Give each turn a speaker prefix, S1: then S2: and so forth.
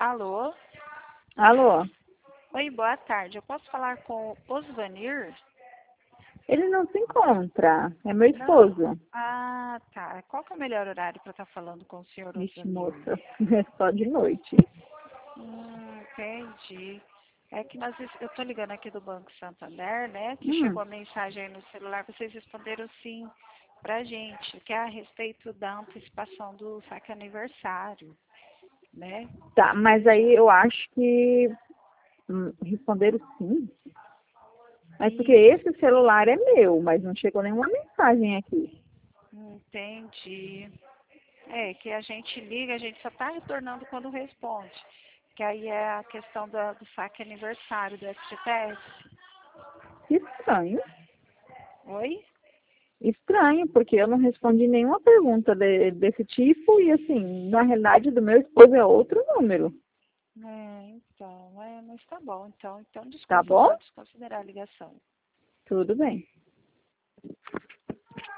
S1: Alô?
S2: Alô?
S1: Oi, boa tarde. Eu posso falar com o Osvanir?
S2: Ele não se encontra. É meu
S1: Não.
S2: esposo.
S1: Ah, tá. Qual que é o melhor horário para estar falando com o senhor
S2: Vixe,
S1: Osvanir?
S2: moça. É só de noite.
S1: Entendi. É que eu tô ligando aqui do Banco Santander, né? Que
S2: Hum,
S1: chegou a mensagem aí no celular, vocês responderam sim pra gente, que é a respeito da antecipação do saque aniversário, né?
S2: tá, mas aí eu acho que responderam sim. Mas porque
S1: Isso,
S2: esse celular é meu, mas não chegou nenhuma mensagem aqui.
S1: entendi. É, que a gente liga, a gente só está retornando quando responde. Que aí é a questão do saque aniversário do FGTS.
S2: Que estranho.
S1: Oi?
S2: Estranho, porque eu não respondi nenhuma pergunta desse tipo e assim, na realidade do meu esposo é outro número.
S1: Mas tá bom, então
S2: Tá
S1: desculpa, eu
S2: bom?
S1: vou desconsiderar a ligação.
S2: Tudo bem.